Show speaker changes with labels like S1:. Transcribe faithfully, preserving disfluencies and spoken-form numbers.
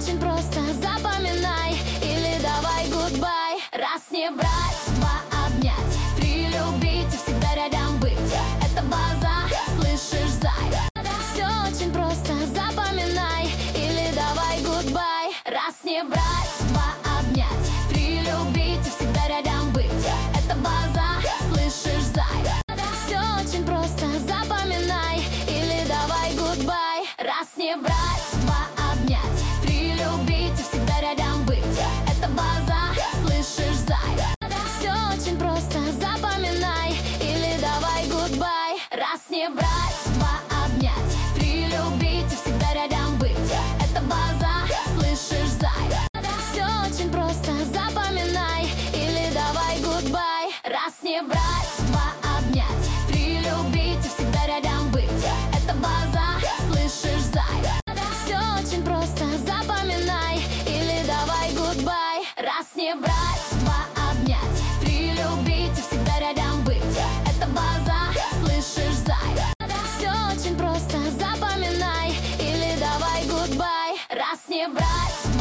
S1: очень просто, запоминай или давай гудбай. Раз не брать, два обнять, три любить и всегда рядом быть. Это база, слышишь, зай? Все очень просто, запоминай или давай гудбай. Раз не брать, два обнять, три любить и всегда рядом быть. Это база, слышишь, зай? Все очень просто, запоминай или давай гудбай. Раз не брать, два обнять, три любить и всегда рядом быть. Это база, слышишь, зай? Все очень просто, запоминай или давай гудбай. Раз не брать, два обнять, три любить и всегда рядом быть. Это база, слышишь, зай? Все очень просто, запоминай или давай гудбай. Раз не брать, два обнять, три любить и всегда рядом быть. Это база, слышишь, зай? Все очень просто, запоминай или давай гудбай. Раз не брать, два обнять, три любить и всегда рядом быть. Это база, слышишь, зай? Все очень просто, запоминай или давай гудбай. Раз не брать,